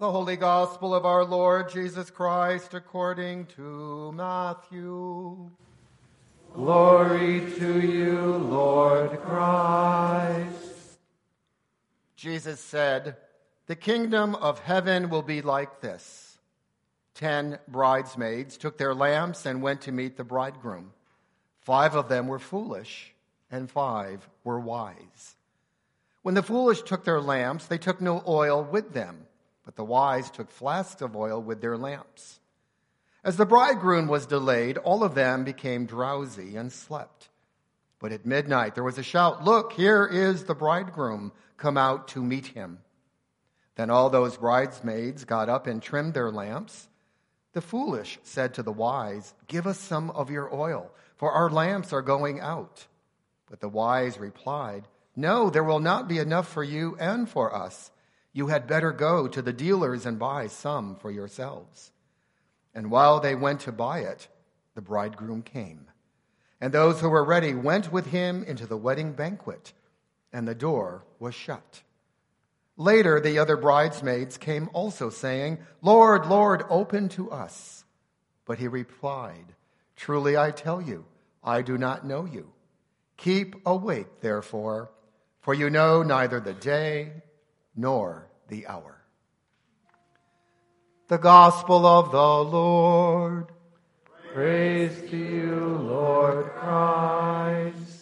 The Holy Gospel of our Lord Jesus Christ according to Matthew. Glory to you, Lord Christ. Jesus said, "The kingdom of heaven will be like this. 10 bridesmaids took their lamps and went to meet the bridegroom. 5 of them were foolish, and 5 were wise. When the foolish took their lamps, they took no oil with them, but the wise took flasks of oil with their lamps. As the bridegroom was delayed, all of them became drowsy and slept. But at midnight there was a shout, 'Look, here is the bridegroom. Come out to meet him.' Then all those bridesmaids got up and trimmed their lamps. The foolish said to the wise, 'Give us some of your oil, for our lamps are going out.' But the wise replied, 'No, there will not be enough for you and for us. You had better go to the dealers and buy some for yourselves.' And while they went to buy it, the bridegroom came. And those who were ready went with him into the wedding banquet, and the door was shut. Later, the other bridesmaids came also, saying, 'Lord, Lord, open to us.' But he replied, 'Truly I tell you, I do not know you. Keep awake, therefore, for you know neither the day nor the hour.'" The Gospel of the Lord. Praise to you, Lord Christ.